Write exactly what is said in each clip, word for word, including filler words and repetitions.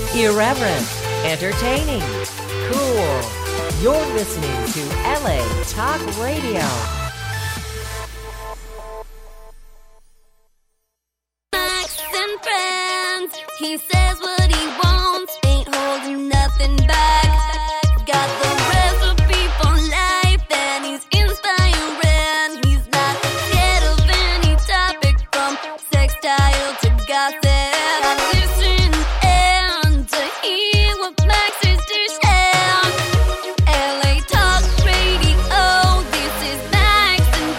Irreverent, entertaining, cool. You're listening to L A Talk Radio. Max and friends, he says what he wants, ain't holding nothing back. Got the recipe for life, and he's inspiring. He's not scared of any topic, from sextile to gossip. Listen and to hear what Max is dishing. L A Talk Radio, this is Max and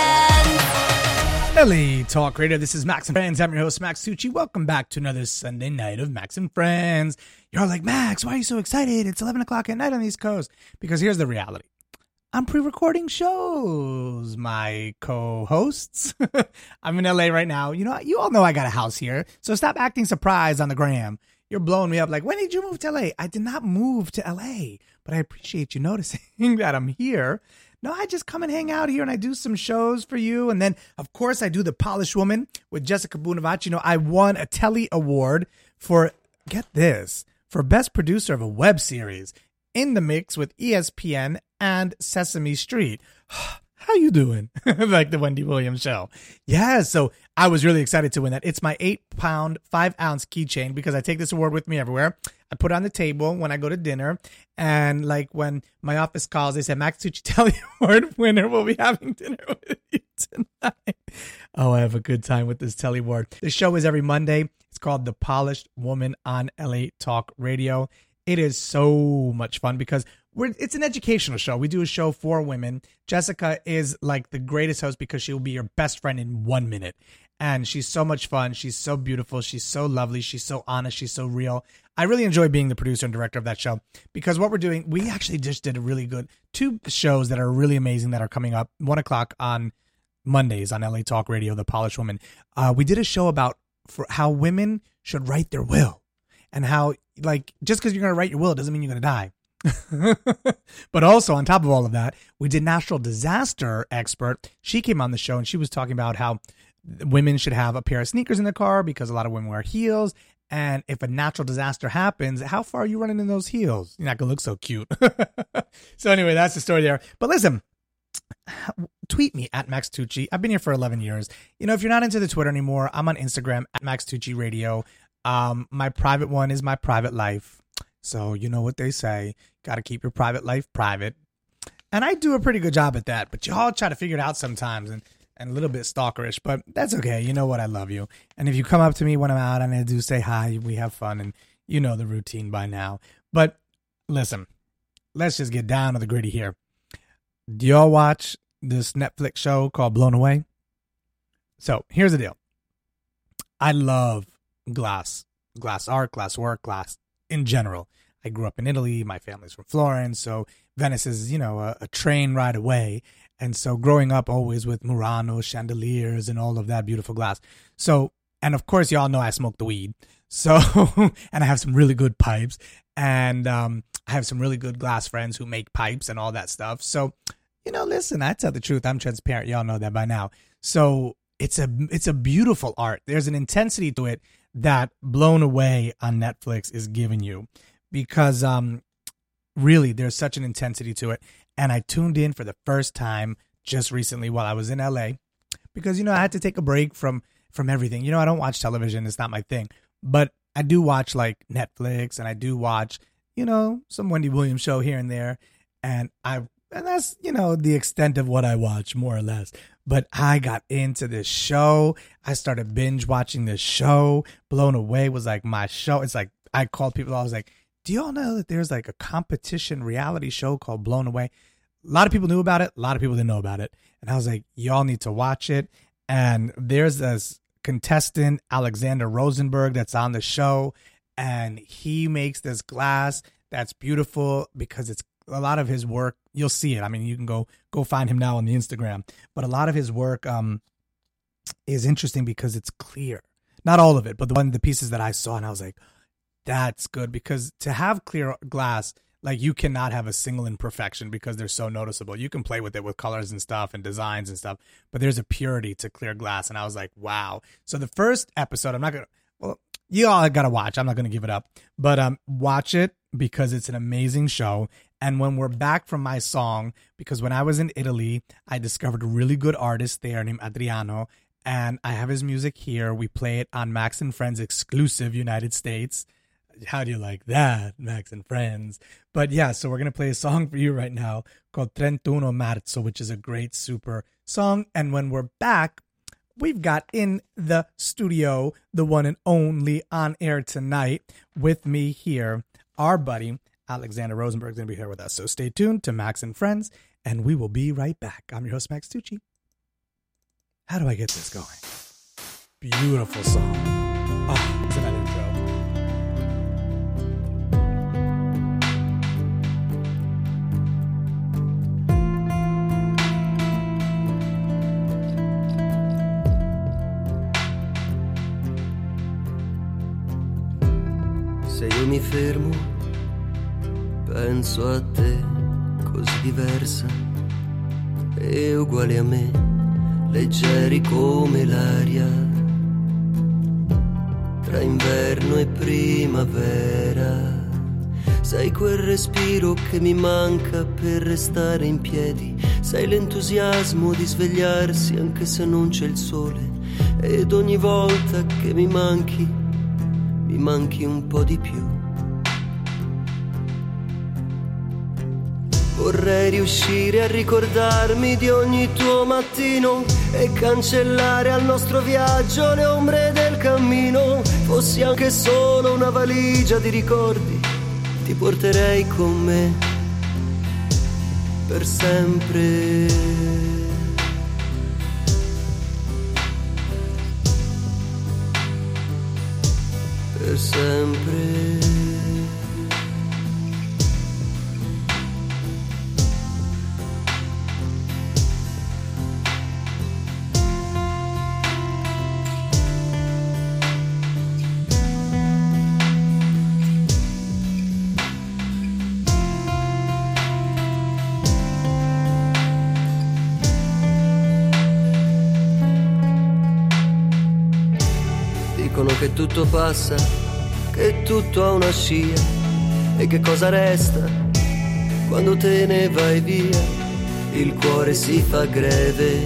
Friends. L A Talk Radio, this is Max and Friends. I'm your host, Max Tucci. Welcome back to another Sunday night of Max and Friends. You're all like, Max, why are you so excited? It's eleven o'clock at night on the East Coast. Because here's the reality. I'm pre-recording shows, my co-hosts. I'm in L A right now. You know, you all know I got a house here, so stop acting surprised on the gram. You're blowing me up like, when did you move to L A? I did not move to L A, but I appreciate you noticing that I'm here. No, I just come and hang out here and I do some shows for you. And then, of course, I do The Polished Woman with Jessica Bunavach. You know, I won a Telly Award for, get this, for Best Producer of a Web Series, in the mix with E S P N and Sesame Street. How you doing? Like the Wendy Williams show. Yeah, so I was really excited to win that. It's my eight pound, five ounce keychain because I take this award with me everywhere. I put it on the table when I go to dinner. And like when my office calls, they said, Max Tucci Telly Award winner will be having dinner with you tonight. Oh, I have a good time with this Telly Award. The show is every Monday. It's called The Polished Woman on L A Talk Radio. It is so much fun because we're, it's an educational show. We do a show for women. Jessica is like the greatest host because she will be your best friend in one minute. And she's so much fun. She's so beautiful. She's so lovely. She's so honest. She's so real. I really enjoy being the producer and director of that show because what we're doing, we actually just did a really good two shows that are really amazing that are coming up. One o'clock on Mondays on L A Talk Radio, The Polished Woman. Uh, we did a show about for how women should write their will and how, like, just because you're going to write your will doesn't mean you're going to die. But also on top of all of that, we did natural disaster expert. She came on the show and she was talking about how women should have a pair of sneakers in the car because a lot of women wear heels. And if a natural disaster happens, how far are you running in those heels? You're not going to look so cute. So anyway, that's the story there. But listen, tweet me at Max Tucci. I've been here for eleven years. You know, if you're not into the Twitter anymore, I'm on Instagram at Max Tucci Radio. Um, my private one is my private life. So you know what they say, got to keep your private life private. And I do a pretty good job at that, but y'all try to figure it out sometimes and, and a little bit stalkerish, but that's okay. You know what? I love you. And if you come up to me when I'm out and I do say hi, we have fun and you know the routine by now. But listen, let's just get down to the gritty here. Do y'all watch this Netflix show called Blown Away? So here's the deal. I love glass, glass art, glass work, glass in general. I grew up in Italy. My family's from Florence. So Venice is, you know, a, a train ride away. And so growing up always with Murano chandeliers and all of that beautiful glass. So, and of course, y'all know I smoke the weed. So, and I have some really good pipes. And um, I have some really good glass friends who make pipes and all that stuff. So, you know, listen, I tell the truth. I'm transparent. Y'all know that by now. So it's a, it's a beautiful art. There's an intensity to it that Blown Away on Netflix is giving you because um, really there's such an intensity to it. And I tuned in for the first time just recently while I was in L A because, you know, I had to take a break from, from everything. You know, I don't watch television. It's not my thing. But I do watch like Netflix and I do watch, you know, some Wendy Williams show here and there. And I, and that's, you know, the extent of what I watch more or less. But I got into this show. I started binge watching this show. Blown Away was like my show. It's like, I called people. I was like, do y'all know that there's like a competition reality show called Blown Away? A lot of people knew about it. A lot of people didn't know about it. And I was like, y'all need to watch it. And there's this contestant, Alexander Rosenberg, that's on the show. And he makes this glass that's beautiful because it's a lot of his work. You'll see it. I mean, you can go go find him now on the Instagram. But a lot of his work um, is interesting because it's clear. Not all of it, but the one the pieces that I saw, and I was like, that's good. Because to have clear glass, like you cannot have a single imperfection because they're so noticeable. You can play with it with colors and stuff and designs and stuff, but there's a purity to clear glass. And I was like, wow. So the first episode, I'm not going to, well, you all got to watch. I'm not going to give it up. But um, watch it because it's an amazing show. And when we're back from my song, because when I was in Italy, I discovered a really good artist there named Adriano. And I have his music here. We play it on Max and Friends exclusive United States. How do you like that, Max and Friends? But yeah, so we're going to play a song for you right now called trentuno Marzo, which is a great, super song. And when we're back, we've got in the studio, the one and only on air tonight with me here, our buddy, Alexander Rosenberg is going to be here with us. So stay tuned to Max and Friends, and we will be right back. I'm your host, Max Tucci. How do I get this going? Beautiful song. Oh, it's another intro. Se io mi fermo, penso a te, così diversa e uguale a me, leggeri come l'aria, tra inverno e primavera. Sei quel respiro che mi manca per restare in piedi, sei l'entusiasmo di svegliarsi anche se non c'è il sole, ed ogni volta che mi manchi mi manchi un po' di più. Vorrei riuscire a ricordarmi di ogni tuo mattino e cancellare al nostro viaggio le ombre del cammino. Fossi anche solo una valigia di ricordi, ti porterei con me per sempre. Per sempre. Dicono che tutto passa, che tutto ha una scia, e che cosa resta quando te ne vai via? Il cuore si fa greve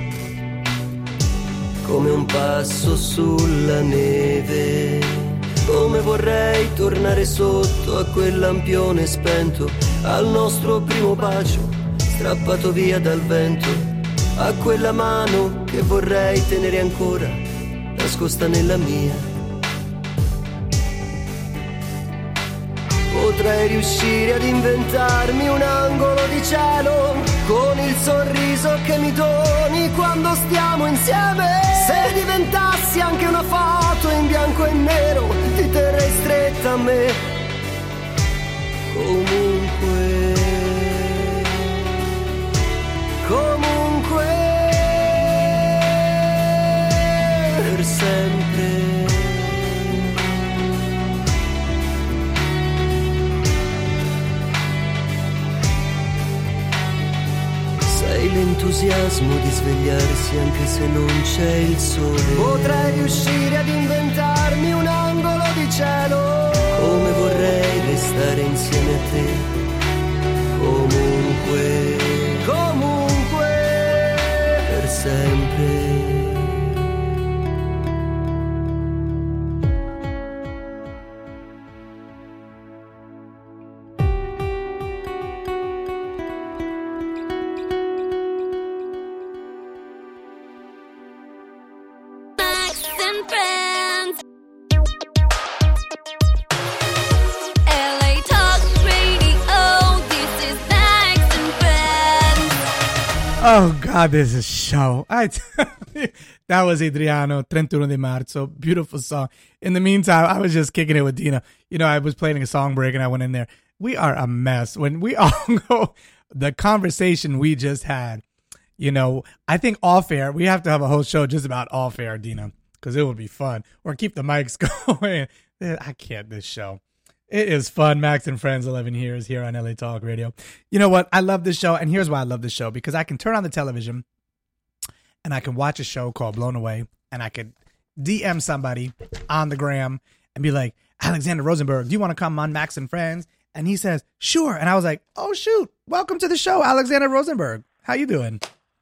come un passo sulla neve. Come vorrei tornare sotto a quel lampione spento, al nostro primo bacio strappato via dal vento, a quella mano che vorrei tenere ancora nascosta nella mia. Potrei riuscire ad inventarmi un angolo di cielo con il sorriso che mi doni quando stiamo insieme. Se diventassi anche una foto in bianco e nero, ti terrei stretta a me comunque, comunque, per sempre. Sei l'entusiasmo di svegliarsi anche se non c'è il sole. Potrei riuscire ad inventarmi un angolo di cielo. Come vorrei restare insieme a te, comunque, comunque, per sempre. Oh God, this is a show. I that was Adriano, trentuno di Marzo. Beautiful song. In the meantime, I was just kicking it with Dina. You know, I was playing a song break and I went in there. We are a mess. When we all go, the conversation we just had, you know, I think off air, we have to have a whole show just about off air, Dina, because it would be fun. Or keep the mics going. I can't, this show. It is fun. Max and Friends, eleven years here on L A Talk Radio. You know what? I love this show. And here's why I love this show. Because I can turn on the television and I can watch a show called Blown Away. And I could D M somebody on the gram and be like, Alexander Rosenberg, do you want to come on Max and Friends? And he says, sure. And I was like, oh, shoot. Welcome to the show, Alexander Rosenberg. How you doing?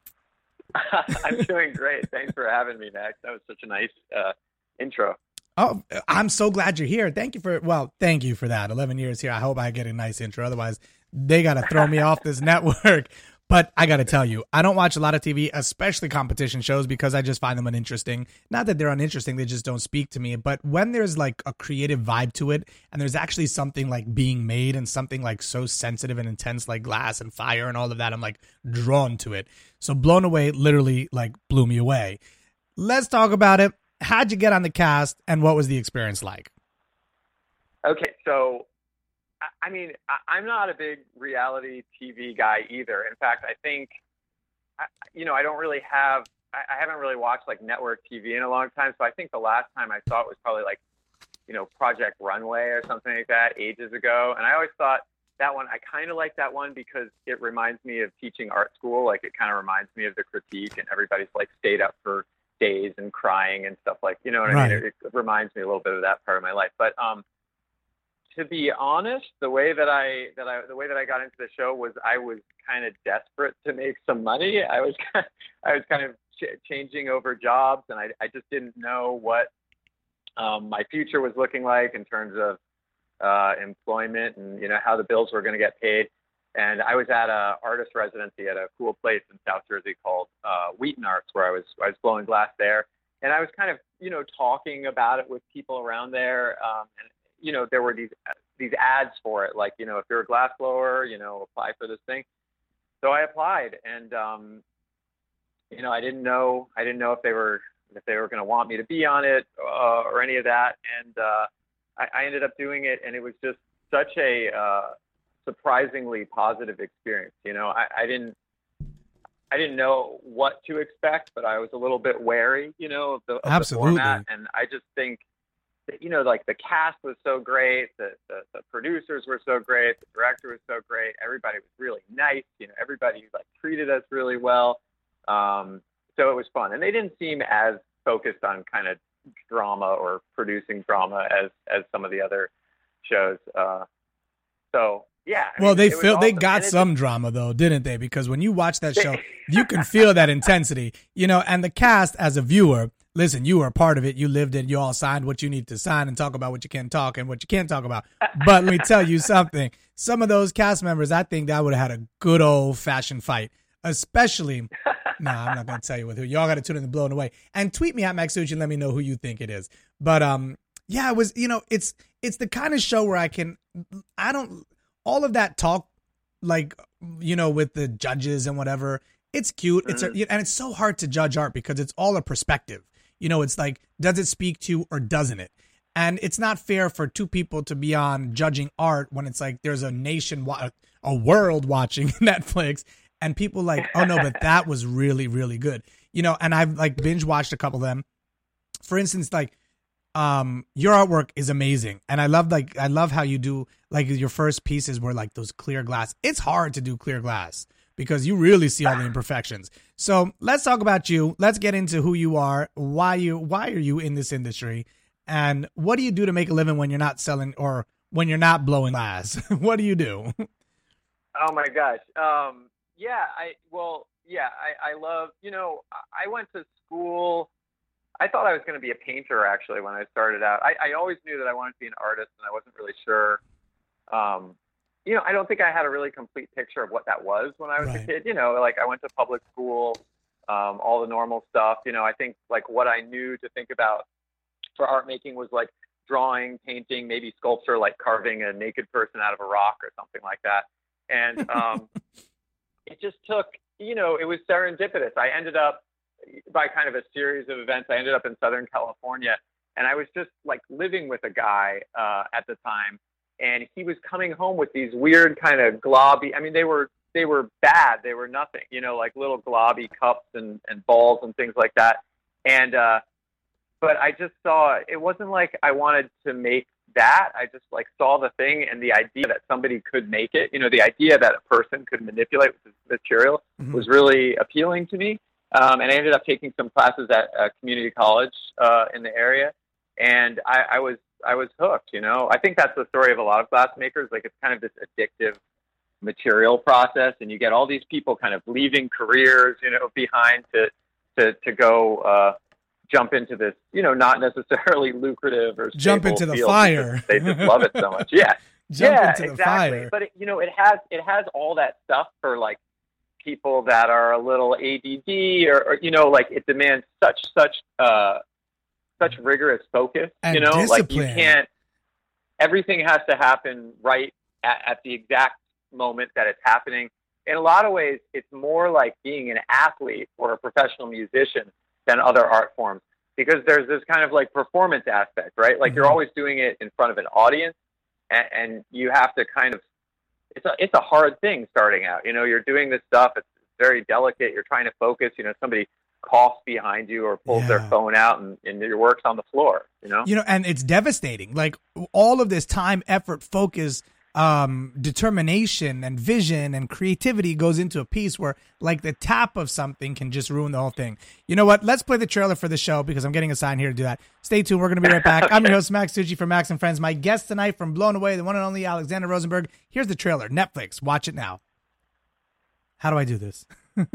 I'm doing great. Thanks for having me, Max. That was such a nice uh, intro. Oh, I'm so glad you're here. Thank you for, well, thank you for that. eleven years here. I hope I get a nice intro. Otherwise, they got to throw me off this network. But I got to tell you, I don't watch a lot of T V, especially competition shows, because I just find them uninteresting. Not that they're uninteresting, they just don't speak to me. But when there's like a creative vibe to it, and there's actually something like being made and something like so sensitive and intense like glass and fire and all of that, I'm like drawn to it. So Blown Away literally like blew me away. Let's talk about it. How'd you get on the cast, and what was the experience like? Okay, so I mean, I'm not a big reality T V guy either. In fact, I think, you know, I don't really have, I haven't really watched like network T V in a long time. So I think the last time I saw it was probably like, you know, Project Runway or something like that ages ago. And I always thought that one, I kind of like that one because it reminds me of teaching art school. Like it kind of reminds me of the critique, and everybody's like stayed up for days and crying and stuff like, you know what I Right. mean? It, it reminds me a little bit of that part of my life. But, um, to be honest, the way that I that I the way that I got into the show was I was kind of desperate to make some money. I was kind of, I was kind of ch- changing over jobs, and I I just didn't know what um, my future was looking like in terms of uh, employment and you know how the bills were going to get paid. And I was at a artist residency at a cool place in South Jersey called uh, Wheaton Arts, where I was I was blowing glass there, and I was kind of you know talking about it with people around there. Um, and, you know, there were these these ads for it, like, you know, if you're a glass blower, you know, apply for this thing. So I applied, and, um, you know, I didn't know, I didn't know if they were, if they were going to want me to be on it uh, or any of that. And uh, I, I ended up doing it, and it was just such a uh, surprisingly positive experience. You know, I, I didn't, I didn't know what to expect, but I was a little bit wary, you know, of the, of Absolutely. the format. And I just think, you know, like the cast was so great, the, the the producers were so great, the director was so great, everybody was really nice, you know, everybody like treated us really well. Um, so it was fun, and they didn't seem as focused on kind of drama or producing drama as as some of the other shows. Uh, so yeah. I Well, mean, they it was feel they awesome. got And it some just- drama though, didn't they? Because when you watch that show, you can feel that intensity, you know. And the cast, as a viewer, listen, you were a part of it. You lived it. You all signed what you need to sign and talk about what you can talk and what you can't talk about. But let me tell you something. Some of those cast members, I think that would have had a good old fashioned fight. Especially, no, nah, I'm not going to tell you with who. Y'all got to tune in and Blown Away. And tweet me at Maxucci and let me know who you think it is. But um, yeah, it was. You know, it's it's the kind of show where I can. I don't. All of that talk, like, you know, with the judges and whatever, it's cute. It's a, and it's so hard to judge art because it's all a perspective. You know, it's like, does it speak to you or doesn't it? And it's not fair for two people to be on judging art when it's like there's a nation, wa- a world watching Netflix, and people like, oh no, but that was really, really good. You know, and I've like binge watched a couple of them. For instance, like, um, your artwork is amazing, and I love like I love how you do like your first pieces were like those clear glass. It's hard to do clear glass because you really see all the imperfections. So let's talk about you. Let's get into who you are, why you why are you in this industry, and what do you do to make a living when you're not selling or when you're not blowing glass? What do you do? Oh my gosh. Um, yeah, I, well, yeah, I, I love, you know, I went to school. I thought I was going to be a painter actually when I started out. I, I always knew that I wanted to be an artist, and I wasn't really sure. Um, you know, I don't think I had a really complete picture of what that was when I was Right. a kid. You know, like I went to public school, um, all the normal stuff. You know, I think like what I knew to think about for art making was like drawing, painting, maybe sculpture, like carving a naked person out of a rock or something like that. And um, it just took, you know, it was serendipitous. I ended up, by kind of a series of events, I ended up in Southern California, and I was just like living with a guy uh, at the time, and he was coming home with these weird kind of globby, I mean, they were, they were bad. They were nothing, you know, like little globby cups and, and balls and things like that. And, uh, but I just saw, it wasn't like I wanted to make that. I just like saw the thing, and the idea that somebody could make it, you know, the idea that a person could manipulate with this material Mhm. was really appealing to me. Um, and I ended up taking some classes at a community college uh, in the area, and I, I was I was hooked. You know, I think that's the story of a lot of glass makers. Like, it's kind of this addictive material process, and you get all these people kind of leaving careers, you know, behind to to to go uh, jump into this, you know, not necessarily lucrative or jump into the fire. They just love it so much. Yeah, jump yeah, into the exactly. fire. But it, you know, it has it has all that stuff for like people that are a little A D D or, or you know, like it demands such such uh, such rigorous focus. And you know, discipline. like you can't. Everything has to happen right at, at the exact moment that it's happening. In a lot of ways, it's more like being an athlete or a professional musician than other art forms, because there's this kind of like performance aspect, right? Like, mm-hmm. you're always doing it in front of an audience, and, and you have to kind of, it's a, it's a hard thing starting out. You know, you're doing this stuff. It's very delicate. You're trying to focus. You know, somebody coughs behind you or pulls yeah. their phone out, and, and your work's on the floor, you know? You know, and it's devastating. Like, all of this time, effort, focus, um, determination and vision and creativity goes into a piece where, like, the tap of something can just ruin the whole thing. You know what? Let's play the trailer for the show, because I'm getting a sign here to do that. Stay tuned. We're going to be right back. Okay. I'm your host, Max Tucci from Max and Friends. My guest tonight from Blown Away, the one and only Alexander Rosenberg. Here's the trailer. Netflix. Watch it now. How do I do this?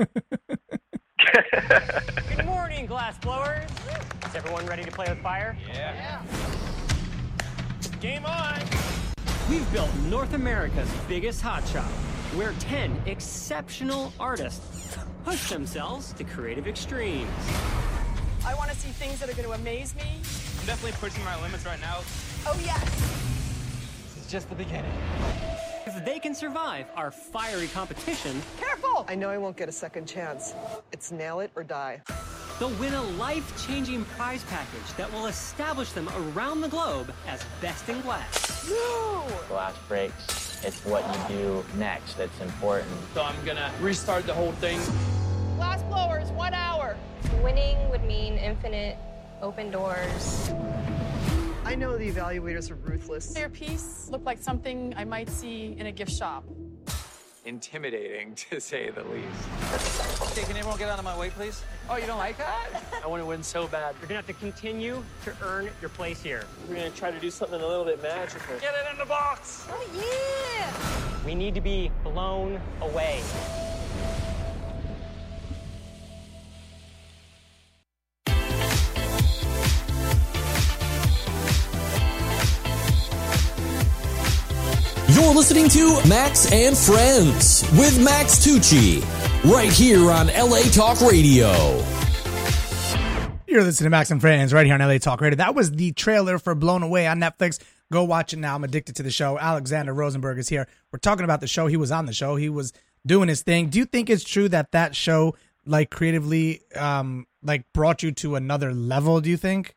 Good morning, glass blowers. Is everyone ready to play with fire? Yeah. yeah. Game on. We've built North America's biggest hot shop, where ten exceptional artists push themselves to creative extremes. I want to see things that are going to amaze me. I'm definitely pushing my limits right now. Oh, yes. This is just the beginning. If they can survive our fiery competition, careful! I know I won't get a second chance. It's nail it or die. they'll win a life-changing prize package that will establish them around the globe as best in glass. No! Glass breaks. It's what you do next that's important. So I'm gonna restart the whole thing. Glass blowers, one hour. Winning would mean infinite open doors. I know the evaluators are ruthless. Their piece looked like something I might see in a gift shop. Intimidating, to say the least. Okay, can everyone get out of my way, please? Oh, you don't like that? I want to win so bad. You're gonna have to continue to earn your place here. We're gonna try to do something a little bit magical. Get it in the box! Oh, yeah! We need to be blown away. You're listening to Max and Friends with Max Tucci, right here on L A Talk Radio. You're listening to Max and Friends right here on L A Talk Radio. That was the trailer for Blown Away on Netflix. Go watch it now. I'm addicted to the show. Alexander Rosenberg is here. We're talking about the show. He was on the show. He was doing his thing. Do you think it's true that that show, like, creatively, um, like, brought you to another level, do you think?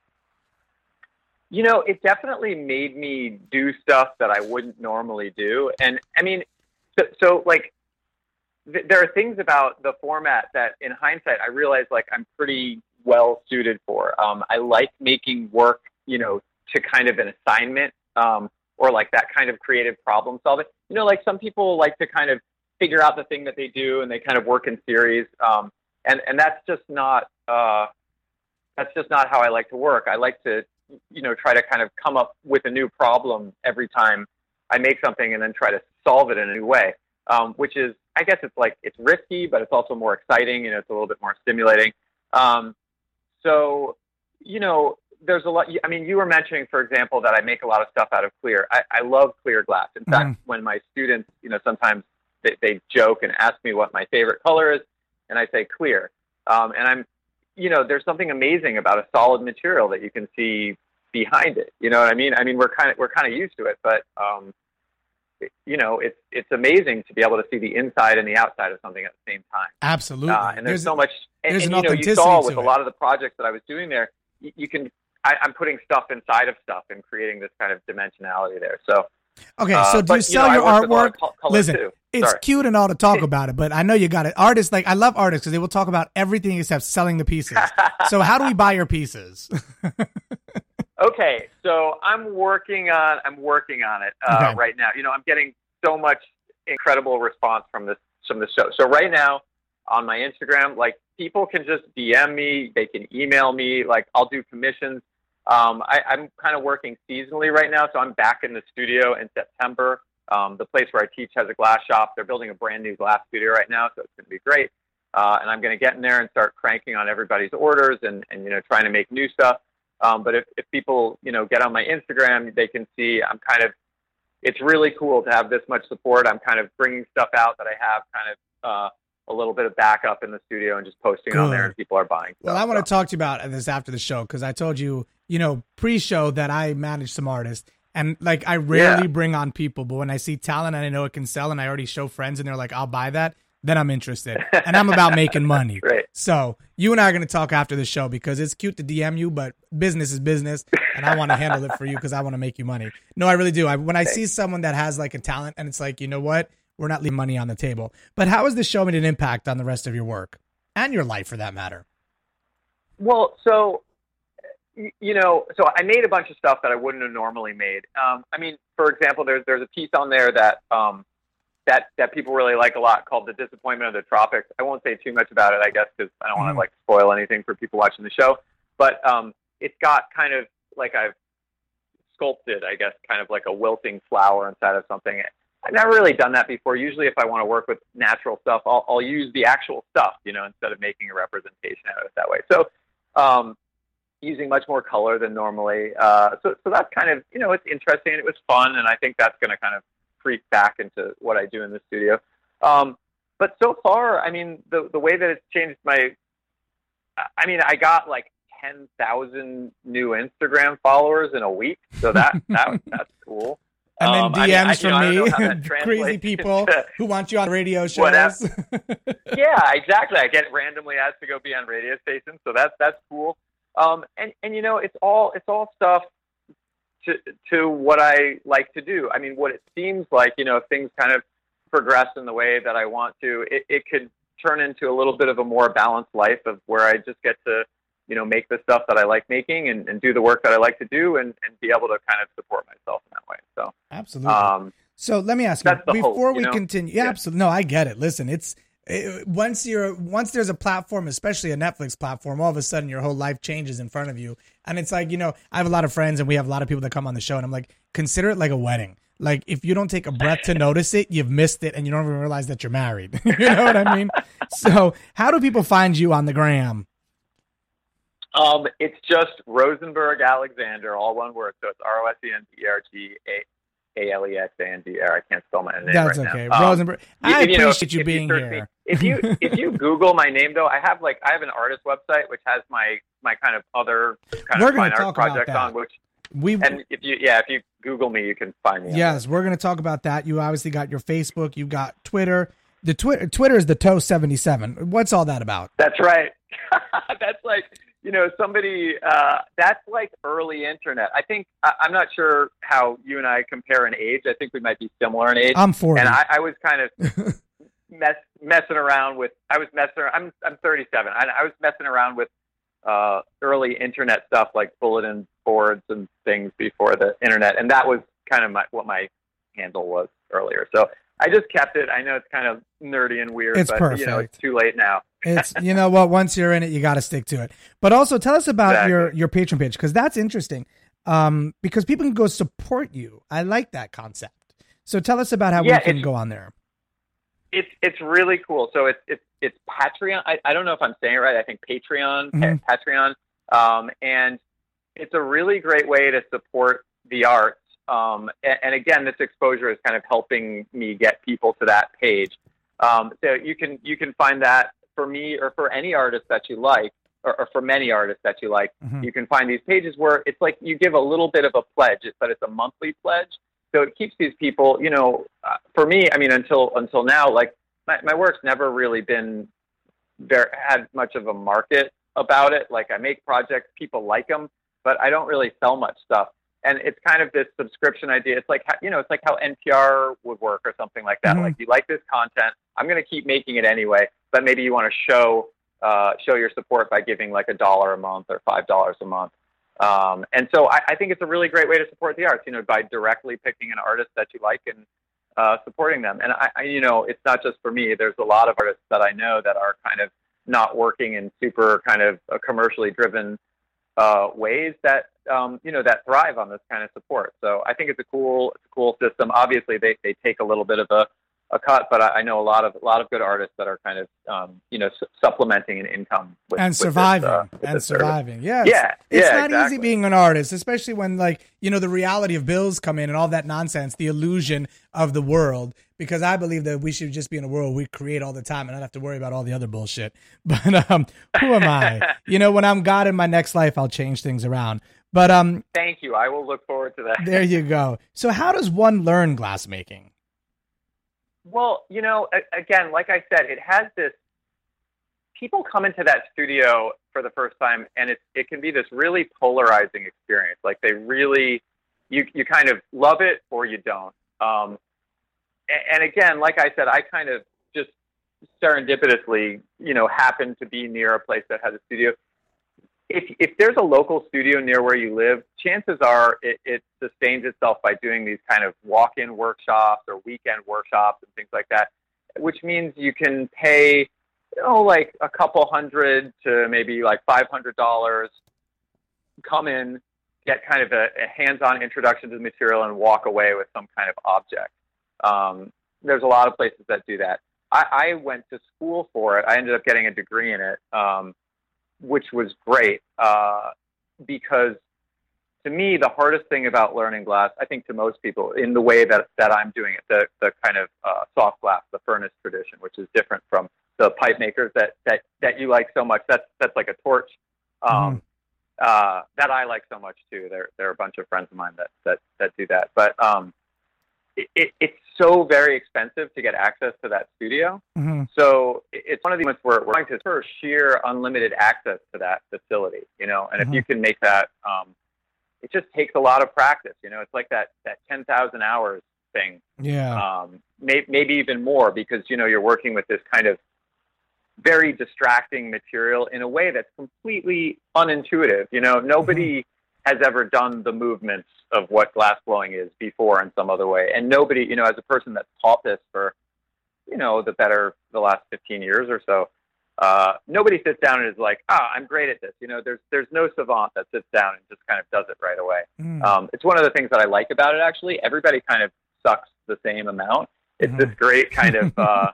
You know, it definitely made me do stuff that I wouldn't normally do. And I mean, so, so like, th- there are things about the format that in hindsight, I realize like I'm pretty well suited for. Um, I like making work, you know, to kind of an assignment, um, or like that kind of creative problem solving. You know, like some people like to kind of figure out the thing that they do and they kind of work in series. Um, and, and that's just not, uh, that's just not how I like to work. I like to, you know, try to kind of come up with a new problem every time I make something and then try to solve it in a new way, um, which is, I guess it's like, it's risky, but it's also more exciting. You know, it's a little bit more stimulating. Um, so, you know, there's a lot, I mean, you were mentioning, for example, that I make a lot of stuff out of clear. I, I love clear glass. In fact, mm-hmm. when my students, you know, sometimes they, they joke and ask me what my favorite color is, and I say clear. Um, and I'm, you know, there's something amazing about a solid material that you can see behind it. You know what I mean? I mean, we're kind of, we're kind of used to it, but, um, it, you know, it's, it's amazing to be able to see the inside and the outside of something at the same time. Absolutely. Uh, and there's, there's so much, and, there's and an you know, you saw with a lot of the projects that I was doing there, you, you can, I, I'm putting stuff inside of stuff and creating this kind of dimensionality there. So, okay. So uh, do but, you sell you know, your artwork? Listen, too. It's Sorry. cute and all to talk about it, but I know you got it. Artists, like, I love artists because they will talk about everything except selling the pieces. So how do we buy your pieces? Okay, so I'm working on I'm working on it uh, okay. right now. You know, I'm getting so much incredible response from this from this show. So right now, on my Instagram. Like, people can just D M me, they can email me, like, I'll do commissions. Um, I, I'm kind of working seasonally right now, so I'm back in the studio in September. Um, the place where I teach has a glass shop. They're building a brand new glass studio right now, so it's going to be great. Uh, and I'm going to get in there and start cranking on everybody's orders and, and you know, trying to make new stuff. Um, but if, if people, you know, get on my Instagram, they can see I'm kind of, it's really cool to have this much support. I'm kind of bringing stuff out that I have kind of uh, a little bit of backup in the studio and just posting it on there, and people are buying stuff. Well, I want so. to talk to you about this after the show, because I told you, you know, pre-show that I manage some artists. And, like, I rarely Yeah. bring on people, but when I see talent and I know it can sell and I already show friends and they're like, I'll buy that, then I'm interested. And I'm about making money. Right. So you and I are going to talk after the show, because it's cute to D M you, but business is business, and I want to handle it for you because I want to make you money. No, I really do. I, when I see someone that has, like, a talent and it's like, you know what, we're not leaving money on the table. But how has the show made an impact on the rest of your work and your life, for that matter? Well, so, you know, so I made a bunch of stuff that I wouldn't have normally made. Um, I mean, for example, there's there's a piece on there that um, that that people really like a lot called "The Disappointment of the Tropics." I won't say too much about it, I guess, because I don't want to like spoil anything for people watching the show. But um, it's got kind of like I've sculpted, I guess, kind of like a wilting flower inside of something. I've never really done that before. Usually, if I want to work with natural stuff, I'll, I'll use the actual stuff, you know, instead of making a representation out of it that way. So. Um, using much more color than normally. Uh, so, so that's kind of, you know, it's interesting and it was fun. And I think that's going to kind of creep back into what I do in the studio. Um, but so far, I mean, the, the way that it's changed my, I mean, I got like ten thousand new Instagram followers in a week. So that, that that's cool. And then um, D Ms I mean, I, from you know, me, crazy people into, who want you on radio shows. Yeah, exactly. I get randomly asked to go be on radio stations, so that's that's cool. Um, and and you know, it's all it's all stuff to to what I like to do. I mean, what it seems like, you know, if things kind of progress in the way that I want to, it, it could turn into a little bit of a more balanced life of where I just get to, you know, make the stuff that I like making and, and do the work that I like to do and, and be able to kind of support myself in that way. So absolutely. Um, so let me ask you before hope, we you know? continue. Yeah, yeah, absolutely. No, I get it. Listen, it's it, once you're once there's a platform, especially a Netflix platform, all of a sudden your whole life changes in front of you. And it's like, you know, I have a lot of friends and we have a lot of people that come on the show, and I'm like, consider it like a wedding. Like, if you don't take a breath to notice it, you've missed it, and you don't even realize that you're married. You know what I mean? So how do people find you on the gram? Um, it's just Rosenberg Alexander, all one word. So it's R O S E N B E R G A L E X A N D R. I can't spell my name That's right okay. now. Rosenberg. Um, I you, appreciate you, know, if, you if being you here. Me, if you if you Google my name though, I have like I have an artist website which has my my kind of other kind We're of gonna fine talk art about projects that. on which We and if you yeah if you Google me, you can find me. Yes, we're going to talk about that. You obviously got your Facebook, you got Twitter. The Twitter Twitter is the Toe seventy-seven. What's all that about? That's right. That's like, you know, somebody, uh, that's like early internet. I think, I, I'm not sure how you and I compare in age. I think we might be similar in age. I'm forty. And I, I was kind of mess, messing around with, I was messing around, I'm, I'm thirty-seven. I, I was messing around with uh, early internet stuff like bulletin boards and things before the internet. And that was kind of my, what my handle was earlier. So I just kept it. I know it's kind of nerdy and weird, It's but perfect. you know, it's too late now. It's, you know what, once you're in it, you got to stick to it. But also tell us about Exactly. your, your Patreon page, because that's interesting. Um, because people can go support you. I like that concept. So tell us about how Yeah, we can it's- go on there. It's it's really cool. So it's it's it's Patreon. I, I don't know if I'm saying it right. I think Patreon, Mhm. pa- Patreon, um, and it's a really great way to support the arts. Um, and, and again, this exposure is kind of helping me get people to that page. Um, so you can you can find that for me or for any artist that you like, or, or for many artists that you like. Mhm. You can find these pages where it's like you give a little bit of a pledge, but it's a monthly pledge. So it keeps these people, you know, uh, for me, I mean, until until now, like my, my work's never really been very had much of a market about it. Like I make projects, people like them, but I don't really sell much stuff. And it's kind of this subscription idea. It's like, how- you know, it's like how N P R would work or something like that. Mhm. Like you like this content, I'm going to keep making it anyway, but maybe you want to show uh, show your support by giving like a dollar a month or five dollars a month. Um, and so I, I think it's a really great way to support the arts, you know, by directly picking an artist that you like and uh, supporting them. And I, I, you know, it's not just for me. There's a lot of artists that I know that are kind of not working in super kind of uh, commercially driven uh, ways that, um, you know, that thrive on this kind of support. So I think it's a cool, it's a cool system. Obviously they, they take a little bit of a, a cut, but I, I know a lot of, a lot of good artists that are kind of, um, you know, su- supplementing an income with, and with surviving this, uh, with and this service. surviving. Yeah. Yeah. It's yeah, not exactly. easy being an artist, especially when, like, you know, the reality of bills come in and all that nonsense, the illusion of the world, because I believe that we should just be in a world we create all the time and not have to worry about all the other bullshit. But um, who am I? You know, when I'm God in my next life, I'll change things around. But um, thank you. I will look forward to that. There you go. So how does one learn glassmaking? Well, you know, a- again, like I said, it has this, people come into that studio for the first time and it, it can be this really polarizing experience. Like they really, you, you kind of love it or you don't. Um, and, and again, like I said, I kind of just serendipitously, you know, happened to be near a place that has a studio. If, if there's a local studio near where you live, chances are it, it sustains itself by doing these kind of walk-in workshops or weekend workshops and things like that, which means you can pay, you know, like a couple hundred to maybe like five hundred dollars, come in, get kind of a, a hands-on introduction to the material and walk away with some kind of object. Um, there's a lot of places that do that. I, I went to school for it. I ended up getting a degree in it. Um, which was great, uh, because to me, the hardest thing about learning glass, I think to most people, in the way that, that I'm doing it, the, the kind of uh, soft glass, the furnace tradition, which is different from the pipe makers that, that, that you like so much. That's, that's like a torch um, mm. uh, that I like so much too. There, there are a bunch of friends of mine that, that, that do that. But um, it, it, it's so very expensive to get access to that studio. Mm-hmm. So it's one of the moments where we're going to for sheer unlimited access to that facility, you know, and Mm-hmm. if you can make that, um, it just takes a lot of practice, you know, it's like that, that ten thousand hours thing. Yeah. Um, may, maybe even more because, you know, you're working with this kind of very distracting material in a way that's completely unintuitive. You know, nobody mm-hmm. has ever done the movements of what glass blowing is before in some other way. And nobody, you know, as a person that's taught this for, you know, the better, the last fifteen years or so, uh, nobody sits down and is like, ah, I'm great at this. You know, there's, there's no savant that sits down and just kind of does it right away. Mm. Um, it's one of the things that I like about it, actually. Everybody kind of sucks the same amount. It's Mm-hmm. this great kind of, uh,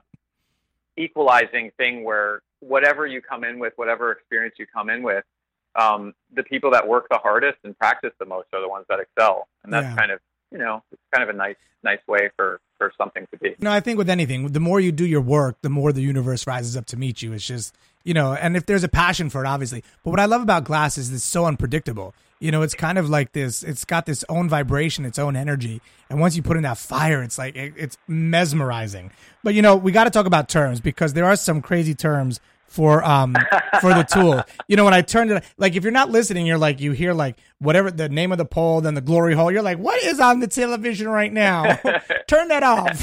equalizing thing where whatever you come in with, whatever experience you come in with, um, the people that work the hardest and practice the most are the ones that excel. And that's Yeah. kind of, you know, it's kind of a nice, nice way for, for something to be. No, I think with anything, the more you do your work, the more the universe rises up to meet you. It's just, you know, and if there's a passion for it, obviously. But what I love about glass is it's so unpredictable. You know, it's kind of like this, it's got this own vibration, its own energy. And once you put in that fire, it's like, it, it's mesmerizing. But, you know, we got to talk about terms because there are some crazy terms for um for the tool. You know, when I turned it, like if you're not listening, you're like, you hear like whatever the name of the pole, then the glory hole. You're like, what is on the television right now? Turn that off.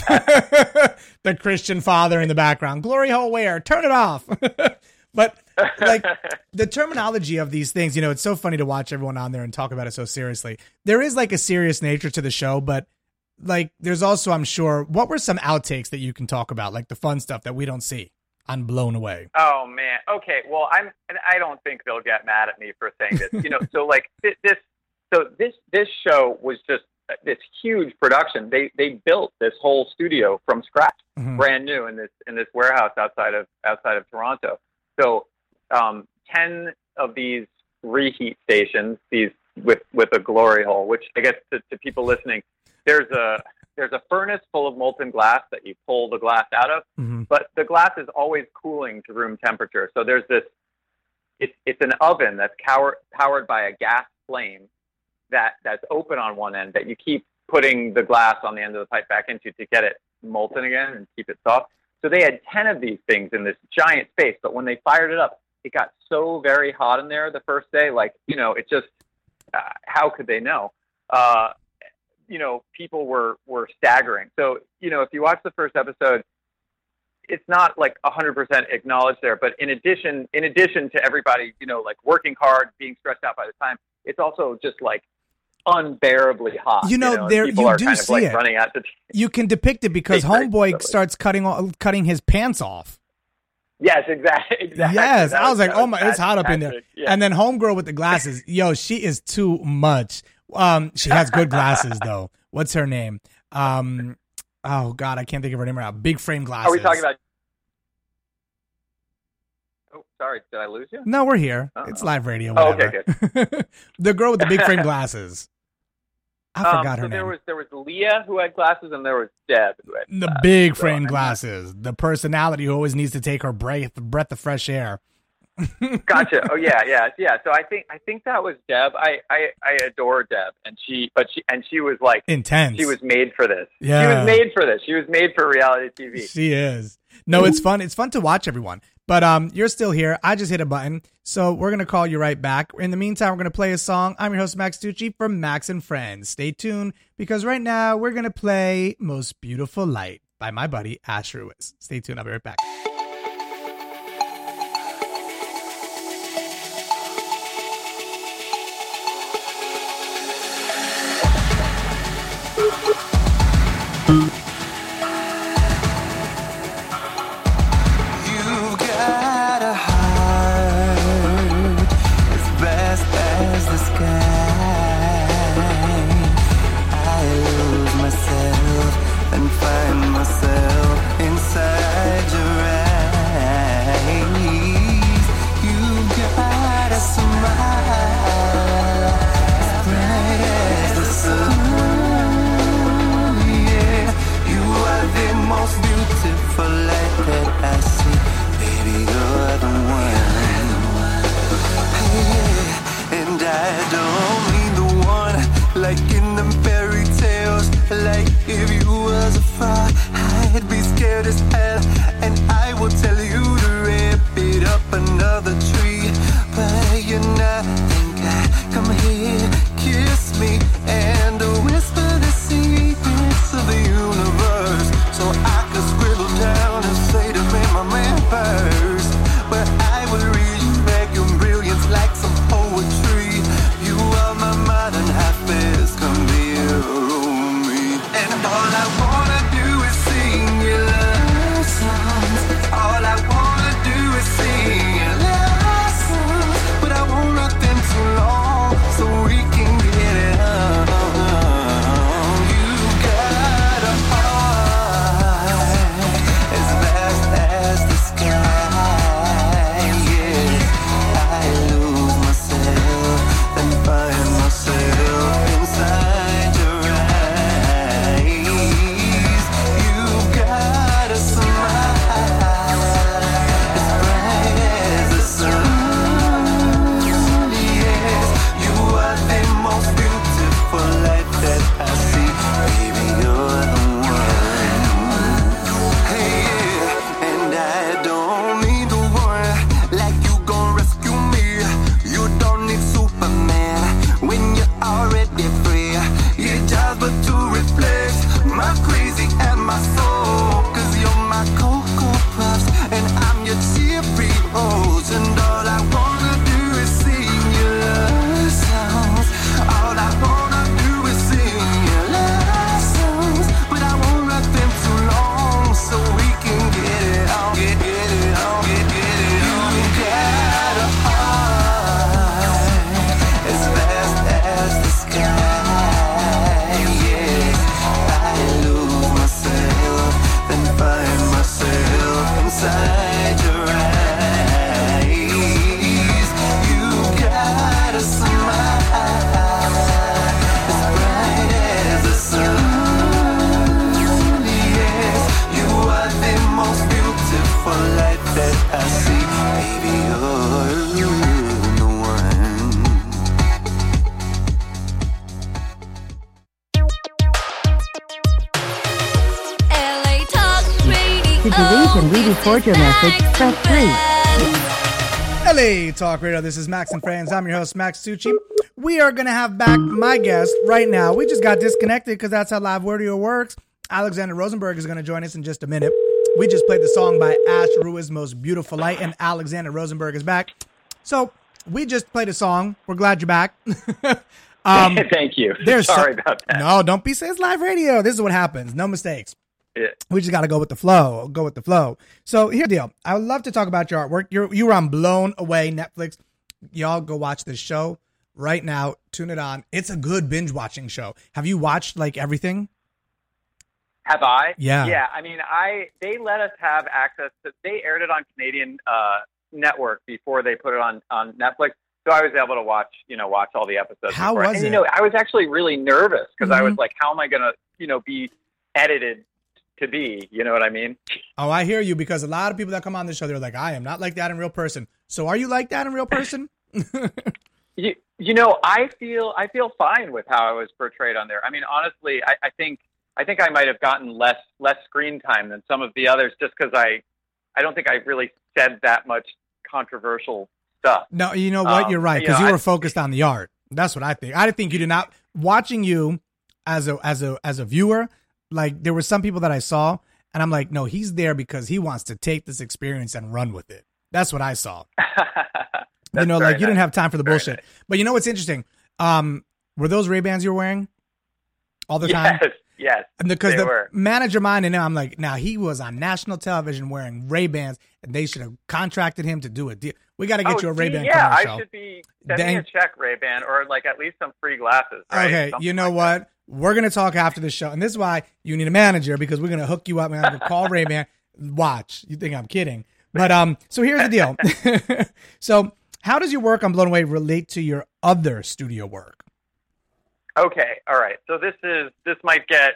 The Christian father in the background. Glory hole where? Turn it off. But like the terminology of these things, you know, it's so funny to watch everyone on there and talk about it so seriously. There is like a serious nature to the show, but like there's also, I'm sure, what were some outtakes that you can talk about, like the fun stuff that we don't see on Blown Away? Oh man. Okay. Well, I'm, and I don't think they'll get mad at me for saying this, you know, so like this, so this, this show was just this huge production. They, they built this whole studio from scratch, Mm-hmm. brand new in this, in this warehouse outside of, outside of Toronto. So, um, ten of these reheat stations, these with, with a glory hole, which I guess to, to people listening, there's a, there's a furnace full of molten glass that you pull the glass out of, Mm-hmm. but the glass is always cooling to room temperature. So there's this, it's, it's an oven that's cower, powered by a gas flame that, that's open on one end that you keep putting the glass on the end of the pipe back into to get it molten again and keep it soft. So they had ten of these things in this giant space, but when they fired it up, it got so very hot in there the first day. Like, you know, it just, uh, how could they know? Uh, you know, people were, were staggering. So, you know, if you watch the first episode, it's not like a hundred percent acknowledged there, but in addition, in addition to everybody, you know, like working hard, being stressed out by the time, it's also just like unbearably hot. You know, you know? there people you are do kind see of like it. running out to. You can depict it because Take breaks, Homeboy totally. starts cutting all, cutting his pants off. Yes, exactly. exactly. Yes, That I was like, that oh my, it's hot up in there. fantastic. Yeah. And then Homegirl with the glasses, yo, she is too much. Um, she has good glasses though. What's her name? Um, oh God, I can't think of her name right now. Big frame glasses. Are we talking about? Oh, sorry, did I lose you? No, we're here. Uh-oh. It's live radio. Oh, Whatever. okay, good. The girl with the big frame glasses. I Um, forgot so her there name. was there was Leah who had glasses, and there was Deb who had The glasses. big So, frame I'm not- glasses. The personality who always needs to take her breath, breath of fresh air. Gotcha. Oh yeah, yeah, yeah. So I think I think that was Deb. I, I, I adore Deb, and she, but she and she was like Intense. She was made for this. Yeah. She was made for this. She was made for reality T V. She is. No, it's fun. It's fun to watch everyone. But um, you're still here. I just hit a button. So we're going to call you right back. In the meantime, we're going to play a song. I'm your host, Max Tucci from Max and Friends. Stay tuned because right now we're going to play Most Beautiful Light by my buddy Ash Ruiz. Stay tuned. I'll be right back. Like in them fairy tales, like if you was a frog, I'd be scared as hell, and I will tell you to rip it up another tree, but you're not. Think I come here, kiss me, and whisper the secrets of the universe, so I could scribble down and say to me, my man first, but I will read you back your brilliance like some poetry. You are my modern happiness. Come here, me. And all I wanna do is sing your love songs. All I wanna do is sing your love songs. But I want nothing too long, so we can get it on. You got a heart as vast as the sky. Yes, I lose myself and find myself inside your eyes. You got a smile as bright as the sun. Yes, you are the most beautiful light that I see. Baby, you're the one. Hey, yeah, and I don't need the one like you gon' rescue me. You don't need Superman when you're already free. You're just but to replace my crazy and my soul. Cause you're my Cocoa Puffs and I'm your Cheerios. And all I wanna do is sing your love songs. All I wanna do is sing your love songs. But I want nothing too long, so we can get it on. Get, get it on, get, get it on. You got a heart as vast as the sky. Yes, I lose myself, then find myself inside your eyes. You got a smile as bright as the sun. Yes, you are the most beautiful light that I see. Baby, you're the one. L A Talk Radio. To delete and re-record your message, press three. L A Talk Radio. This is Max and Friends. I'm your host, Max Tucci. We are going to have back my guest right now. We just got disconnected because that's how live radio works. Alexander Rosenberg is going to join us in just a minute. We just played the song by Ash Ruiz, Most Beautiful Light, and Alexander Rosenberg is back. So we just played a song. We're glad you're back. Um, Thank you. There's Sorry so- about that. No, don't be saying it's live radio. This is what happens. No mistakes. Yeah. We just got to go with the flow. Go with the flow. So here's the deal. I would love to talk about your artwork. You're, you were on Blown Away Netflix. Y'all go watch this show right now. Tune it on. It's a good binge watching show. Have you watched like everything? Have I? Yeah. Yeah. I mean, I they let us have access to. They aired it on Canadian uh, network before they put it on on Netflix. So I was able to watch, you know, watch all the episodes. How before. was and, it? You know, I was actually really nervous because I was Mhm. like, how am I going to, you know, be edited to be? You know what I mean? Oh, I hear you, because a lot of people that come on the show, they're like, I am not like that in real person. So are you like that in real person? You, you know, I feel I feel fine with how I was portrayed on there. I mean, honestly, I, I think I think I might have gotten less less screen time than some of the others, just because I I don't think I really said that much controversial stuff. No, you know what? Um, You're right, you because know, you I- were focused on the art. That's what I think. I think you did not. Watching you as a as a as a viewer, like there were some people that I saw, and I'm like, no, he's there because he wants to take this experience and run with it. That's what I saw. You know, like you didn't have time for the bullshit. But you know what's interesting? Um, were those Ray-Bans you were wearing all the time? Yes, yes. And because they the were. manager mine and I'm like, now he was on national television wearing Ray-Bans, and they should have contracted him to do a deal. We got to get Oh, you a see, Ray-Ban yeah, commercial. I should be sending Dang. a check, Ray-Ban, or like at least some free glasses. Right? Okay, Something you know like what? We're gonna talk after the show, and this is why you need a manager, because we're gonna hook you up and I'm gonna call Ray-Ban. Watch, you think I'm kidding? But um, so here's the deal. So, how does your work on Blown Away relate to your other studio work? Okay, all right. So this is this might get.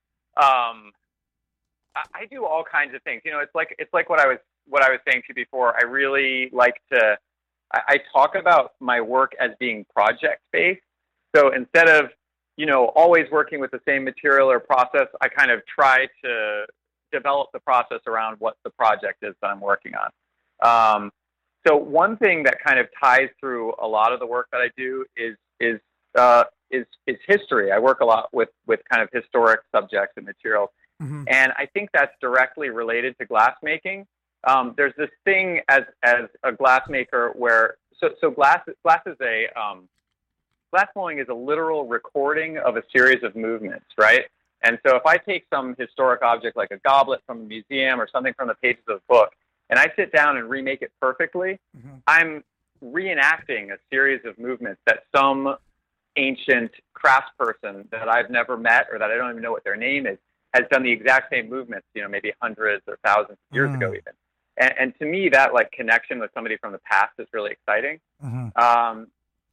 Um, I, I do all kinds of things. You know, it's like it's like what I was what I was saying to you before. I really like to. I, I talk about my work as being project based. So instead of you know always working with the same material or process, I kind of try to develop the process around what the project is that I'm working on. Um, so one thing that kind of ties through a lot of the work that I do is is uh, is is history. I work a lot with with kind of historic subjects and materials, Mhm. and I think that's directly related to glass making. Um, there's this thing as as a glass maker where so so glass glass is a um, glass blowing is a literal recording of a series of movements, right? And so if I take some historic object like a goblet from a museum or something from the pages of a book, and I sit down and remake it perfectly, I'm reenacting a series of movements that some ancient craftsperson that I've never met or that I don't even know what their name is has done the exact same movements, you know, maybe hundreds or thousands of years Mm. ago even. And, and to me, that like connection with somebody from the past is really exciting. Mhm. Um,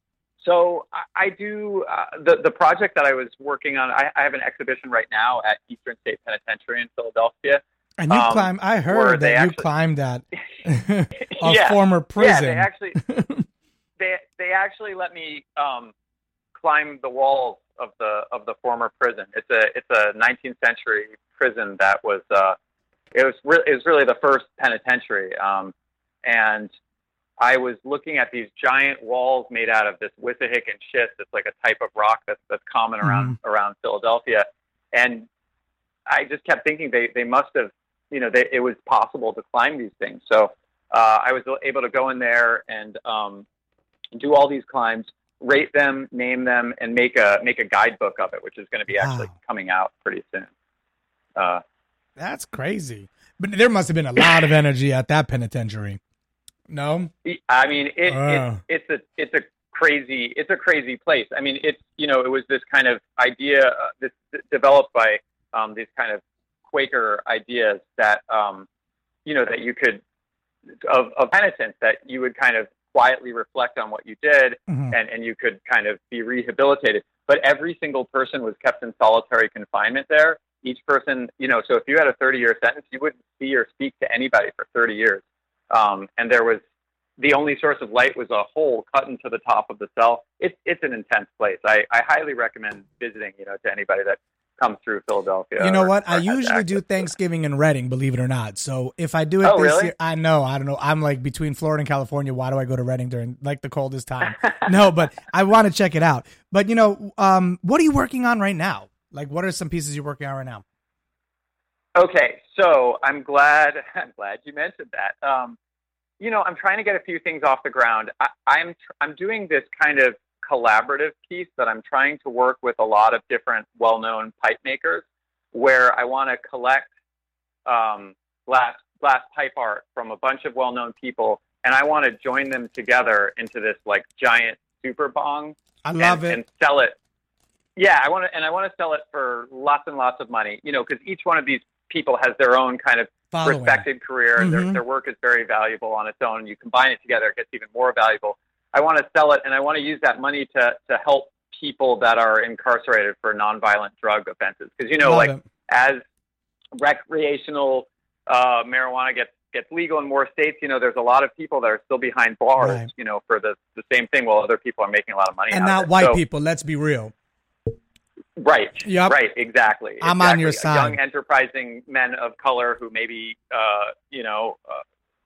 so I, I do uh, the the project that I was working on. I, I have an exhibition right now at Eastern State Penitentiary in Philadelphia. And you um, climb. I where heard that they you actually- climbed that a Yeah. former prison. Yeah, they actually they they actually let me um, climb the walls of the of the former prison. It's a it's a nineteenth century prison that was uh, it was re- it was really the first penitentiary, um, and I was looking at these giant walls made out of this Wissahickon schist. It's like a type of rock that's that's common around around Philadelphia, and I just kept thinking they they must have you know they, it was possible to climb these things. So uh, I was able to go in there and um, do all these climbs, rate them, name them, and make a make a guidebook of it, which is going to be actually Wow. coming out pretty soon. Uh, That's crazy. But there must have been a lot of energy at that penitentiary. No? I mean, it, Wow. it's it's a it's a crazy it's a crazy place. I mean, it's you know it was this kind of idea uh, this developed by um, these kind of Quaker ideas that um, you know that you could of, of penitence that you would kind of quietly reflect on what you did Mhm. and, and you could kind of be rehabilitated. But every single person was kept in solitary confinement there. Each person, you know, so if you had a thirty-year sentence, you wouldn't see or speak to anybody for thirty years. Um, and there was the only source of light was a hole cut into the top of the cell. It's it's an intense place. I, I highly recommend visiting, you know, to anybody that comes through Philadelphia. You know or- what? or I has usually do access. Thanksgiving in Reading, believe it or not. So if I do it Oh, this really? year, I know, I don't know. I'm like between Florida and California. Why do I go to Reading during like the coldest time? No, but I want to check it out. But you know, um, what are you working on right now? Like, what are some pieces you're working on right now? Okay, so I'm glad I'm glad you mentioned that. Um, you know, I'm trying to get a few things off the ground. I, I'm tr- I'm doing this kind of collaborative piece that I'm trying to work with a lot of different well-known pipe makers, where I want to collect um, glass glass pipe art from a bunch of well-known people, and I want to join them together into this like giant super bong. I love and, it. And sell it. Yeah, I want to, and I want to sell it for lots and lots of money. You know, because each one of these people has their own kind of Following. respected career. Mm-hmm. Their, their work is very valuable on its own. You combine it together, it gets even more valuable. I want to sell it, and I want to use that money to to help people that are incarcerated for nonviolent drug offenses. Because you know, Love like it. as recreational uh, marijuana gets gets legal in more states, you know, there's a lot of people that are still behind bars, Right. you know, for the the same thing, while other people are making a lot of money. And out not of it. white So- people. Let's be real. Right. Yep. Right. Exactly. I'm on exactly. your side. Young, enterprising men of color who maybe, uh, you know, uh,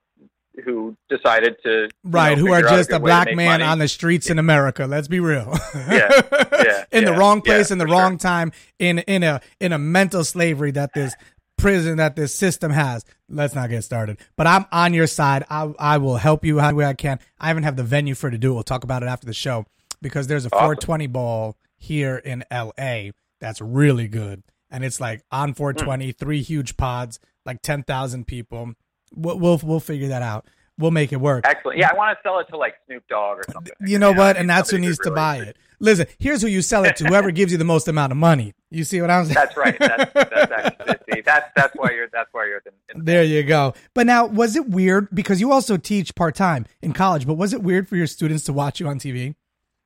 who decided to you Right, know, who are figure out just good a way to black make man money. on the streets in America. Let's be real. Yeah, yeah, in the yeah, wrong place, yeah, in the for wrong sure. time, in in a in a mental slavery that this prison that this system has. Let's not get started. But I'm on your side. I I will help you how way I can. I haven't have the venue for to do it. We'll talk about it after the show because there's a Awesome. four twenty ball here in L A that's really good, and it's like on four twenty, Hmm. three huge pods, like ten thousand people. We'll, we'll we'll figure that out. We'll make it work. Excellent. Yeah, I want to sell it to like Snoop Dogg or something. You know Yeah, what? I And need that's who somebody needs to really- buy it. Listen, here's who you sell it to. Whoever gives you the most amount of money. You see what I'm saying? That's right. That's that's actually see, that's that's why you're that's why you're. In, in There you go. But now, was it weird because you also teach part time in college? But was it weird for your students to watch you on T V?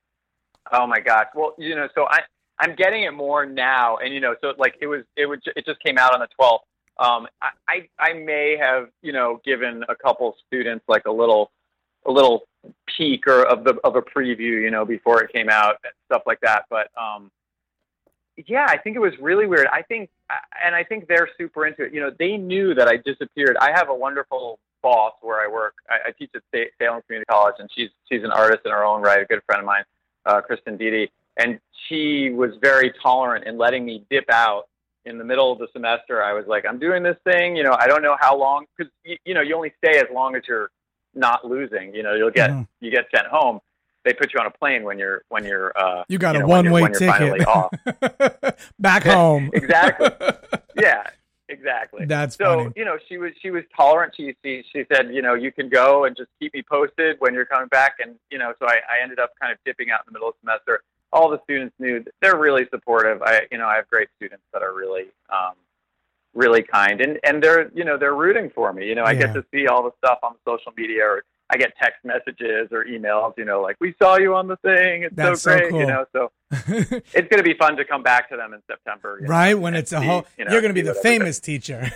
Oh my gosh. Well, you know, so I I'm getting it more now, and you know, so like it was it was it just came out on the twelfth. Um, I, I I may have you know given a couple students like a little a little peek or of the of a preview, you know, before it came out and stuff like that. But um, yeah, I think it was really weird. I think, and I think they're super into it. You know, they knew that I disappeared. I have a wonderful boss where I work. I, I teach at Sa- Salem Community College, and she's she's an artist in her own right, a good friend of mine, uh, Kristen Dede, and she was very tolerant in letting me dip out in the middle of the semester. I was like, I'm doing this thing. You know, I don't know how long, because you, you know, you only stay as long as you're not losing. You know, you'll get Mhm. you get sent home. They put you on a plane when you're when you're uh, You got you a know, when one you're- way when you're finally ticket off. back home. Exactly. Yeah, exactly. That's so, funny. you know, she was she was tolerant. She, she she said, you know, you can go and just keep me posted when you're coming back. And you know, so I, I ended up kind of dipping out in the middle of the semester. All the students knew that they're really supportive. I you know I have great students that are really um, really kind, and and they're you know they're rooting for me. You know, I Yeah. get to see all the stuff on social media, or I get text messages or emails. You know, like, we saw you on the thing. It's That's so so great. cool. You know, so it's going to be fun to come back to them in September. you know, Right when and it's a see, whole, you know, you're going to be see the what everybody- famous teacher.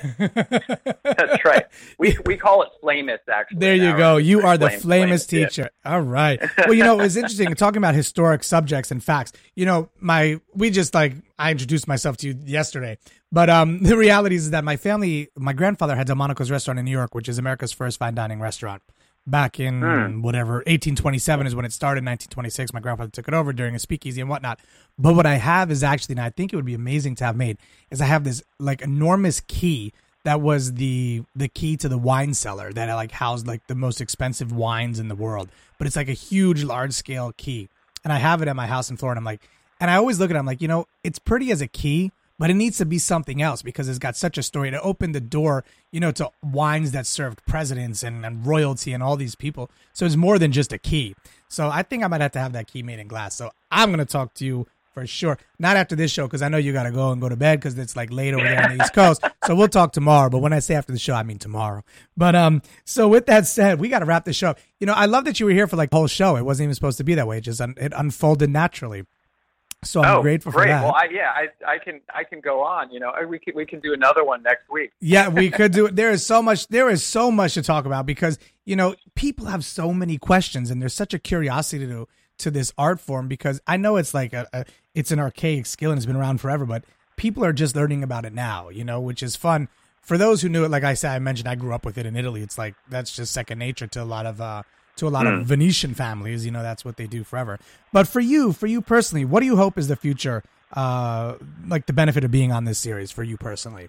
That's right. We we call it Flamus, actually. There you now. go. You are the Flame- famous Flamus, yeah. teacher. All right. Well, you know, it was interesting talking about historic subjects and facts. You know, my we just like I introduced myself to you yesterday, but um, the reality is that my family, my grandfather had Delmonico's restaurant in New York, which is America's first fine dining restaurant. Back in Hmm. whatever eighteen twenty-seven is when it started. nineteen twenty-six, my grandfather took it over during a speakeasy and whatnot. But what I have is actually, and I think it would be amazing to have made, is I have this like enormous key that was the the key to the wine cellar that like housed like the most expensive wines in the world. But it's like a huge, large scale key, and I have it at my house in Florida. I'm like, and I always look at it, I'm like, you know, it's pretty as a key, but it needs to be something else because it's got such a story. It opened the door, you know, to wines that served presidents and, and royalty and all these people. So it's more than just a key. So I think I might have to have that key made in glass. So I'm going to talk to you for sure. Not after this show because I know you got to go and go to bed because it's like late over there on the East Coast. So we'll talk tomorrow. But when I say after the show, I mean tomorrow. But um, so with that said, we got to wrap the show up. You know, I love that you were here for like the whole show. It wasn't even supposed to be that way. It just un- it unfolded naturally. So I'm oh, grateful great. for that. Well, I, yeah, I, I can, I can go on. You know, we can, we can do another one next week. Yeah, we could do it. There is so much. There is so much to talk about because you know people have so many questions, and there's such a curiosity to to this art form. Because I know it's like a, a it's an archaic skill and it's been around forever, but people are just learning about it now. You know, which is fun for those who knew it. Like I said, I mentioned I grew up with it in Italy. It's like that's just second nature to a lot of uh, to a lot Mm. of Venetian families. You know, that's what they do forever. But for you, for you personally, what do you hope is the future? Uh, like the benefit of being on this series for you personally?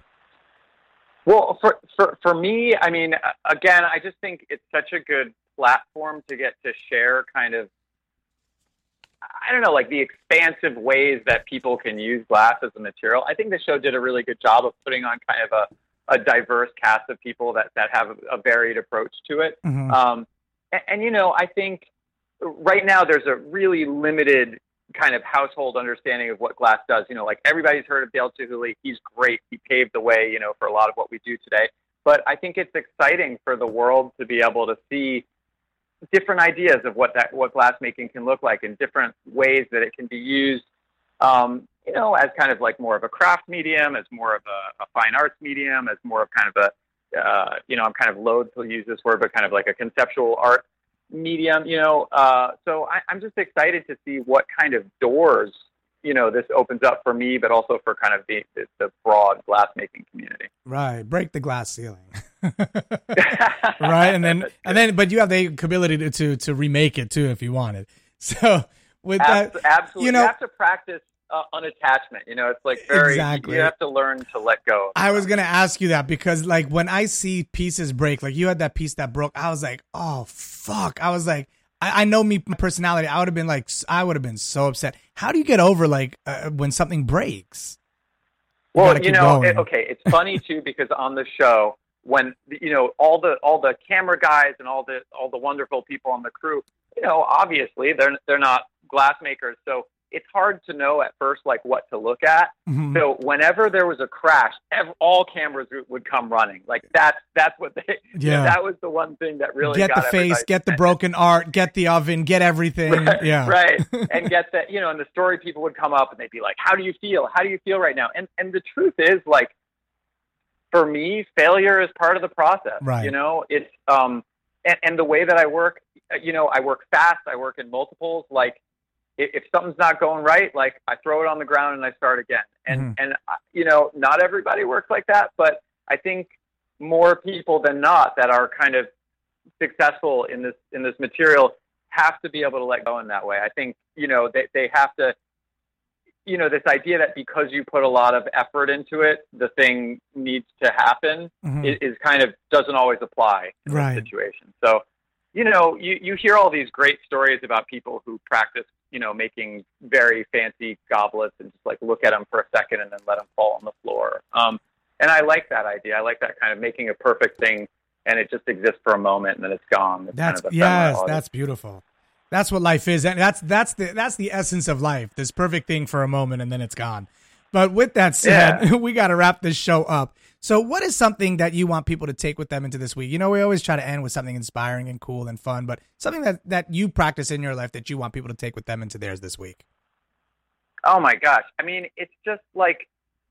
Well, for, for, for me, I mean, uh, again, I just think it's such a good platform to get to share kind of, I don't know, like the expansive ways that people can use glass as a material. I think the show did a really good job of putting on kind of a, a diverse cast of people that, that have a, a varied approach to it. Mm-hmm. Um, and, and, you know, I think right now there's a really limited kind of household understanding of what glass does. You know, like everybody's heard of Dale Chihuly. He's great. He paved the way, you know, for a lot of what we do today. But I think it's exciting for the world to be able to see different ideas of what that what glass making can look like in different ways that it can be used, um, you know, as kind of like more of a craft medium, as more of a, a fine arts medium, as more of kind of a, uh, you know, I'm kind of loath to use this word, but kind of like a conceptual art medium, you know. Uh, so I, I'm just excited to see what kind of doors, you know, this opens up for me, but also for kind of the, the, the broad glass making community. Right. Break the glass ceiling. Right. And then, and then, but you have the ability to, to, to remake it too, if you wanted. So with Abs- that, absolutely, you know, you have to practice uh, unattachment. You know, it's like very, Exactly. you have to learn to let go. I was going to ask you that because like when I see pieces break, like you had that piece that broke, I was like, oh fuck. I was like, I, I know me, my personality. I would have been like, I would have been so upset. How do you get over like uh, when something breaks? You Well, gotta you keep know, going. it, okay, it's funny too because on the show, when you know all the all the camera guys and all the all the wonderful people on the crew, you know, obviously they're they're not glass makers, so it's hard to know at first like what to look at. Mhm. So whenever there was a crash, ev- all cameras would- would come running. Like that's that's what they. Yeah. That was the one thing that really Get got the face, everybody- get the broken art, get the oven, get everything. Right, Yeah. right. And get that, you know, and the story people would come up and they'd be like, how do you feel? How do you feel right now? And and the truth is, like, for me, failure is part of the process. Right. You know, it's, um, and, and the way that I work, you know, I work fast, I work in multiples. Like, if, if something's not going right, like, I throw it on the ground and I start again. And, Mhm. and, uh, you know, not everybody works like that, but I think more people than not that are kind of successful in this, in this material have to be able to let go in that way. I think, you know, they, they have to, you know, this idea that because you put a lot of effort into it, the thing needs to happen Mhm. is, is kind of doesn't always apply in Right. this situation. So, you know, you, you hear all these great stories about people who practice, you know, making very fancy goblets and just like look at them for a second and then let them fall on the floor. Um, and I like that idea. I like that kind of making a perfect thing and it just exists for a moment and then it's gone. It's That's kind of ephemeral. yes, that's beautiful. That's what life is, and that's that's the that's the essence of life. This perfect thing for a moment, and then it's gone. But with that said, Yeah. we got to wrap this show up. So, what is something that you want people to take with them into this week? You know, we always try to end with something inspiring and cool and fun, but something that that you practice in your life that you want people to take with them into theirs this week. Oh my gosh. I mean, it's just like,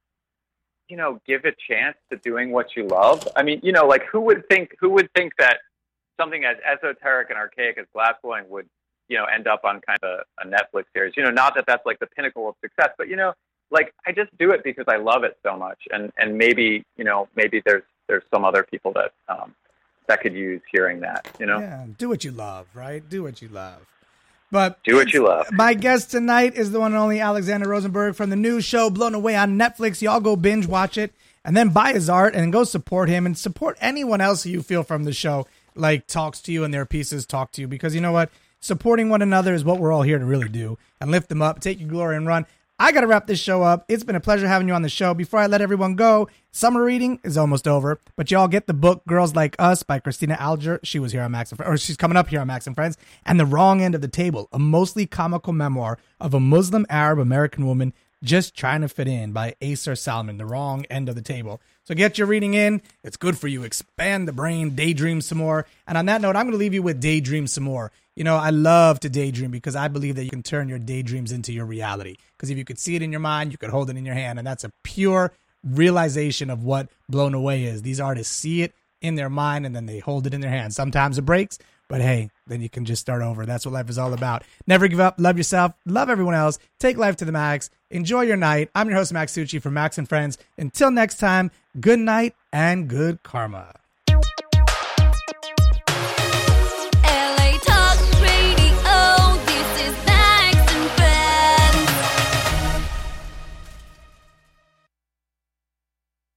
you know, give a chance to doing what you love. I mean, you know, like who would think, who would think that something as esoteric and archaic as glassblowing would, you know, end up on kind of a, a Netflix series, you know, not that that's like the pinnacle of success, but you know, like I just do it because I love it so much. And, and maybe, you know, maybe there's, there's some other people that, um, that could use hearing that, you know, Yeah, do what you love, right? Do what you love. But do what you love. my guest tonight is the one and only Alexander Rosenberg from the new show Blown Away on Netflix. Y'all go binge watch it and then buy his art and go support him and support anyone else you feel from the show like talks to you and their pieces talk to you, because you know what? Supporting one another is what we're all here to really do, and lift them up, take your glory and run. I got to wrap this show up. It's been a pleasure having you on the show. Before I let everyone go, summer reading is almost over, but y'all get the book Girls Like Us by Christina Alger. She was here on Max and Friends, or she's coming up here on Max and Friends. And The Wrong End of the Table, a mostly comical memoir of a Muslim Arab American woman just trying to fit in by Acer Salman, The Wrong End of the Table. So get your reading in. It's good for you. Expand the brain, daydream some more. And on that note, I'm going to leave you with daydream some more. You know, I love to daydream because I believe that you can turn your daydreams into your reality. Because if you could see it in your mind, you could hold it in your hand. And that's a pure realization of what Blown Away is. These artists see it in their mind and then they hold it in their hand. Sometimes it breaks, but hey, then you can just start over. That's what life is all about. Never give up. Love yourself. Love everyone else. Take life to the max. Enjoy your night. I'm your host, Max Tucci from Max and Friends. Until next time, good night and good karma.